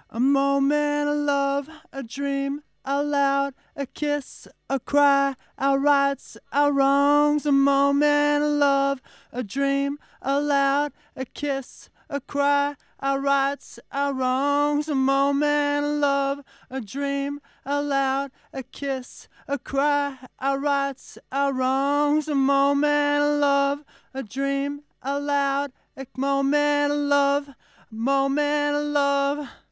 A moment of love, a dream, aloud, a kiss, a cry, our rights, our wrongs. A moment of love, a dream, aloud, a kiss, a cry, our rights, our wrongs. A moment of love, a dream, aloud, a kiss, a cry, our rights, our wrongs. A moment of love, a dream, aloud, a moment of love, a moment of love.